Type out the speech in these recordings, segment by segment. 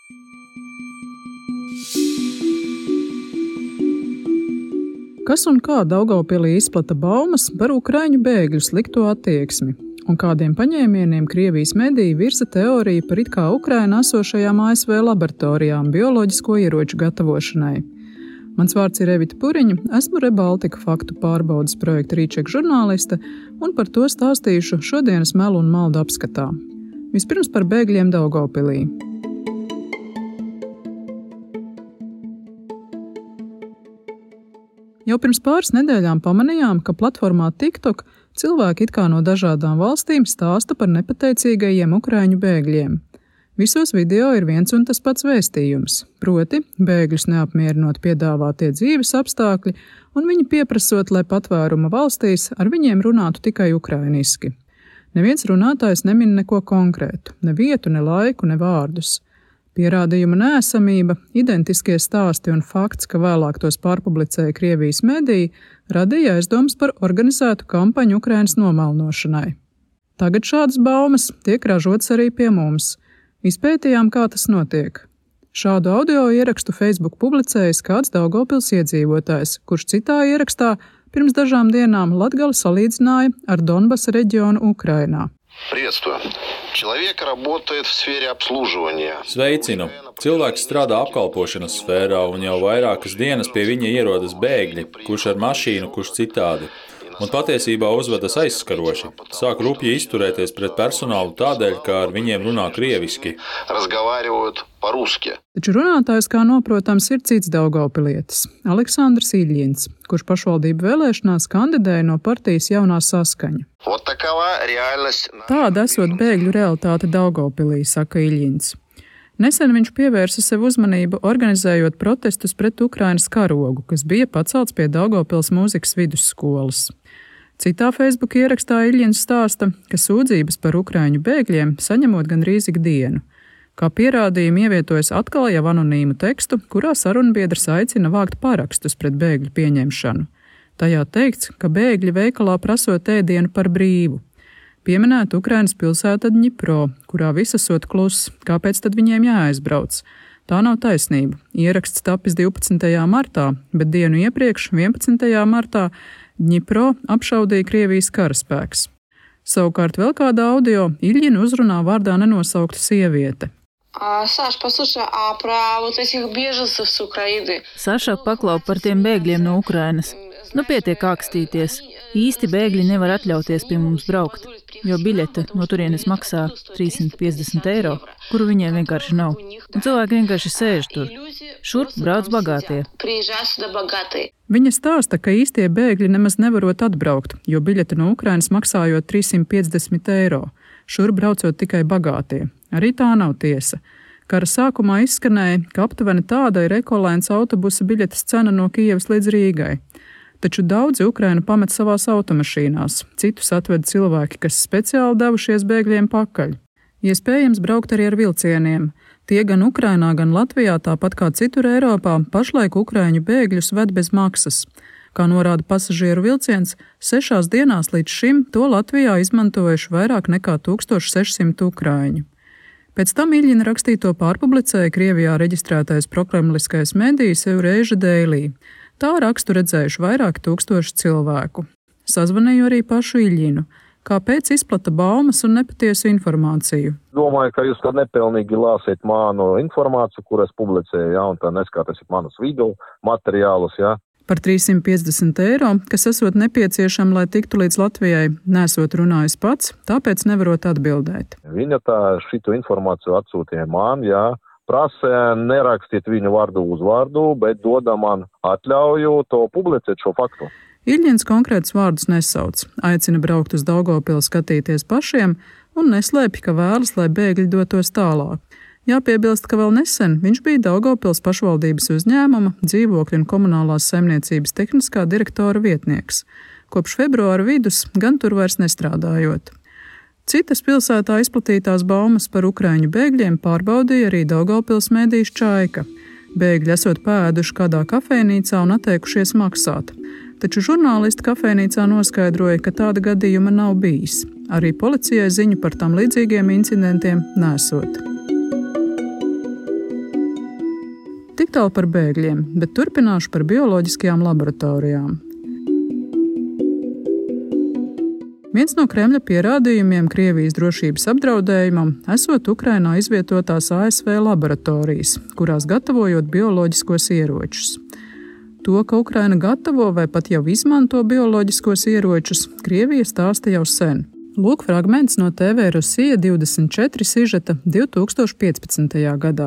Kas un kā Daugavpilī izplata baumas par ukraiņu bēgļu slikto attieksmi, un kādiem paņēmieniem Krievijas mediji virza teoriju par it kā Ukrainā esošajām ASV laboratorijām bioloģisko ieroču gatavošanai. Mans vārds ir Evita Puriņa, esmu Rebaltika faktu pārbaudes projekta Rīčeka žurnāliste, un par to stāstīšu šodienas melu un maldu apskatā. Vispirms par bēgļiem Daugavpilī. Jau pirms pāris nedēļām pamanījām, ka platformā TikTok cilvēki it kā no dažādām valstīm stāsta par nepateicīgajiem ukraiņu bēgļiem. Visos video ir viens un tas pats vēstījums, proti bēgļus neapmierinot piedāvātie dzīves apstākļi un viņi pieprasot, lai patvēruma valstīs ar viņiem runātu tikai ukrainiski. Neviens runātājs nemin neko konkrētu, ne vietu, ne laiku, ne vārdus. Pierādījuma neesamība, identiskie stāsti un fakts, ka vēlāk tos pārpublicēja Krievijas mediji, radīja aizdomas par organizētu kampaņu Ukrainas nomelnošanai. Tagad šādas baumas tiek ražotas arī pie mums. Izpētījām, kā tas notiek. Šādu audio ierakstu Facebook publicējis kāds Daugavpils iedzīvotājs, kurš citā ierakstā pirms dažām dienām Latgali salīdzināja ar Donbasa reģionu Ukrainā. Приветствую. Человек работает в сфере обслуживания. Sveicinu! Cilvēks strādā apkalpošanas sfērā un jau vairākas dienas pie viņa ierodas bēgļi, kurš ar mašīnu, kurš citādi. Un patiesībā uzvedas aizskaroši. Sāk rupji izturēties pret personālu tādēļ, ka ar viņiem runā krieviski. Taču runātājs, kā noprotams, ir cits daugavpilietis – Aleksandrs Iļņins, kurš pašvaldību vēlēšanās kandidēja no partijas Jaunā saskaņa. Tāda esot bēgļu realitāte Daugavpilī, saka Iļņins. Nesen viņš pievērsa sev uzmanību, organizējot protestus pret Ukrainas karogu, kas bija pacelts pie Daugavpils mūzikas vidusskolas. Citā Facebook ierakstā Iļņins stāsta, ka sūdzības par ukraiņu bēgļiem saņemot gandrīz ikdienu. Kā pierādījumu ievietojas atkal jau anonīmu tekstu, kurā sarunbiedrs aicina vākt parakstus pret bēgļu pieņemšanu. Tajā teikts, ka bēgļi veikalā prasot ēdienu par brīvu. Pieminēta Ukrainas pilsēta Dņipro, kurā viss esot kluss, kāpēc tad viņiem jāaizbrauc? Tā nav taisnība. Ieraksts tapis 12. martā, bet dienu iepriekš, 11. martā, Dņipro apšaudīja Krievijas karaspēks. Savukārt vēl kādā audio Iļņina uzrunā vārdā nenosaukta sieviete. Saša, paklau par tiem bēgļiem no Ukrainas. Nu pietiek ākstīties. Īsti bēgļi nevar atļauties pie mums braukt, jo biļete no turienes maksā 350 eiro, kuru viņiem vienkārši nav. Un cilvēki vienkārši sēž tur. Šurp brauc bagātie. Viņa stāsta, ka īstie bēgļi nemaz nevarot atbraukt, jo biļete no Ukrainas maksājot 350 eiro. Šurp braucot tikai bagātie. Arī tā nav tiesa. Kara sākumā izskanēja, ka aptuveni tāda ir ekolēns autobusa biļetes cena no Kijevas līdz Rīgai. Taču daudzi Ukrainu pamet savās automašīnās, citus atved cilvēki, kas speciāli devušies bēgļiem pakaļ. Iespējams braukt arī ar vilcieniem. Tie gan Ukrainā, gan Latvijā, tāpat kā citur Eiropā, pašlaik ukraiņu bēgļus ved bez maksas. Kā norāda pasažieru vilciens, 6 dienās līdz šim to Latvijā izmantojuši vairāk nekā 1600 ukraiņu. Pēc tam Iļņina rakstīto pārpublicēja Krievijā reģistrētais prokremliskais medijs Eureža Daily. Tā rakstu redzējuši vairāk tūkstoši cilvēku. Sazvanīju arī pašu Iļņinu. Kāpēc izplata baumas un nepatiesu informāciju? Domāju, ka jūs tad nepilnīgi lāsiet manu informāciju, kur es publicēju, un tā neskatīsiet manus video materiālus, Par 350 eiro, kas esot nepieciešama, lai tiktu līdz Latvijai, nesot runājis pats, tāpēc nevarot atbildēt. Viņa šitu informāciju atsūtīja man, prasē nerakstiet viņu vārdu uzvārdu, bet doda man atļauju to publicēt šo faktu. Iļņins konkrētus vārdus nesauc, aicina braukt uz Daugavpili skatīties pašiem un neslēpj, ka vēlas, lai bēgļi dotos tālāk. Jāpiebilst, ka vēl nesen viņš bija Daugavpils pašvaldības uzņēmuma, dzīvokļu un komunālās saimniecības tehniskā direktora vietnieks. Kopš februāra vidus gan tur vairs nestrādājot. Citas pilsētā izplatītās baumas par ukraiņu bēgļiem pārbaudīja arī Daugavpils medijs Čaika. Bēgļi esot pēduši kādā kafejnīcā un atteikušies maksāt. Taču žurnālisti kafejnīcā noskaidroja, ka tāda gadījuma nav bijis. Arī policijai ziņu par tam līdzīgiem incidentiem nesot. Tik tālu par bēgļiem, bet turpināšu par bioloģiskajām laboratorijām. Viens no Kremļa pierādījumiem Krievijas drošības apdraudējumam esot Ukrainā izvietotās ASV laboratorijas, kurās gatavojot bioloģiskos ieročus. To, ka Ukraina gatavo vai pat jau izmanto bioloģiskos ieročus, Krievija stāsta jau sen. Lūk fragments no TV Rusija 24 sižeta 2015. gadā.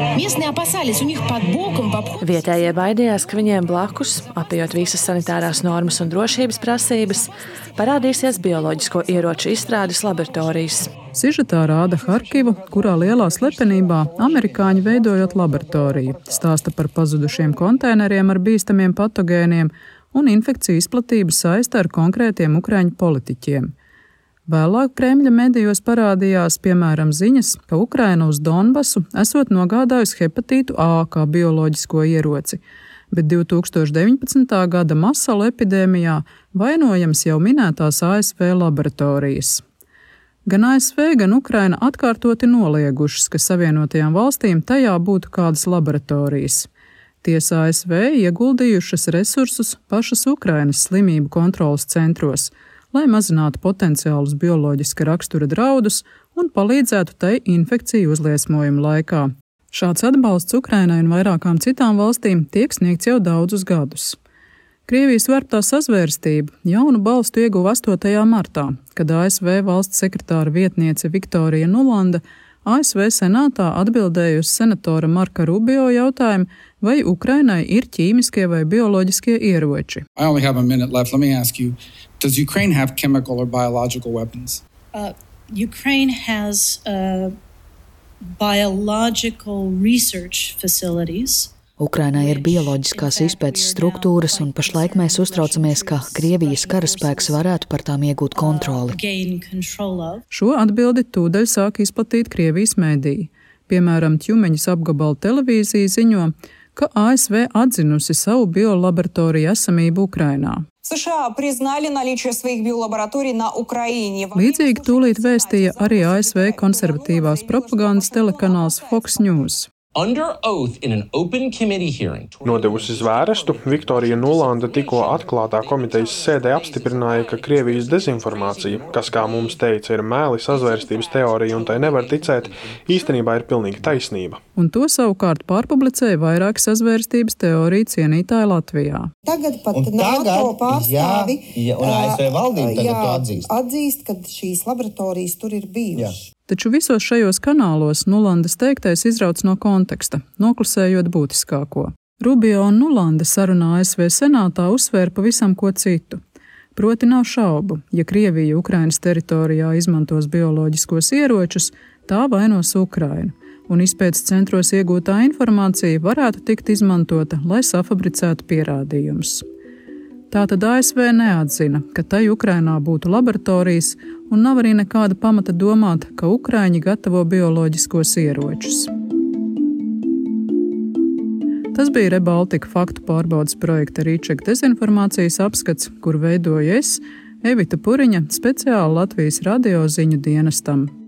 Vietējie baidījās, ka viņiem blakus, apējot visas sanitārās normas un drošības prasības, parādīsies bioloģisko ieroču izstrādes laboratorijas. Sižetā rāda Harkivu, kurā lielā slepenībā amerikāņi veidojot laboratoriju, stāsta par pazudušiem konteineriem ar bīstamiem patogēniem un infekciju izplatību saista ar konkrētiem ukraiņu politiķiem. Vēlāk Kremļa medijos parādījās, piemēram, ziņas, ka Ukraina uz Donbasu esot nogādājusi hepatītu A kā bioloģisko ieroci, bet 2019. gada masalu epidēmijā vainojams jau minētās ASV laboratorijas. Gan ASV, gan Ukraina atkārtoti noliegušas, ka Savienotajām valstīm tajā būtu kādas laboratorijas. Tiesa ASV ieguldījušas resursus pašas Ukrainas slimību kontrolas centros, lai mazinātu potenciālus bioloģiska rakstura draudus un palīdzētu tai infekciju uzliesmojuma laikā. Šāds atbalsts Ukrainai un vairākām citām valstīm tiek sniegts jau daudzus gadus. Krievijas vērtā sazvērstība jaunu balstu ieguva 8. martā, kad ASV valsts sekretāra vietniece Viktorija Nulanda ASV senātā atbildēja uz senatora Marka Rubio jautājumu, vai Ukrainai ir ķīmiskie vai bioloģiskie ieroči. Does Ukraine have chemical or biological weapons? Ukraine has biological research facilities. Ukrainai ir bioloģiskās izpētes struktūras, un pašlaik mēs uztraucamies, ka Krievijas karaspēks varētu par tām iegūt kontroli. Šo atbildi tūdaļ sāk izplatīt Krievijas mediji. Piemēram, Tjumeņas apgabala televīzija ziņo, ka ASV atzinusi savu biolaboratoriju esamību Ukrainā. Līdzīgi tūlīt vēstīja arī ASV konservatīvās propagandas telekanāls Fox News. Nodevusi zvērestu, Viktorija Nulanda tikko atklātā komitejas sēdē apstiprināja, ka Krievijas dezinformācija, kas, kā mums teica, ir mēli, sazvērstības teorija un tai nevar ticēt, īstenībā ir pilnīgi taisnība. Un to savukārt pārpublicēja vairāk sazvērstības teoriju cienītāji Latvijā. Tagad pat NATO pārstāvi un ASV valdība tagad to atzīst, ka šīs laboratorijas tur ir bijušas. Taču visos šajos kanālos Nulandas teiktais izrauc no konteksta, noklusējot būtiskāko. Rubio un Nulanda sarunā ASV senātā uzsvēra pavisam ko citu. Proti nav šaubu, ja Krievija Ukrainas teritorijā izmantos bioloģiskos ieročus, tā vainos Ukrainu, un izpētes centros iegūtā informācija varētu tikt izmantota, lai safabricētu pierādījumus. Tātad ASV neatzina, ka tai Ukrainā būtu laboratorijas, un nav arī nekāda pamata domāt, ka Ukraiņi gatavo bioloģiskos ieročus. Tas bija Rebaltika faktu pārbaudes projekta Rīčeka dezinformācijas apskats, kur veidoju es, Evita Puriņa, speciāli Latvijas radio ziņu dienestam.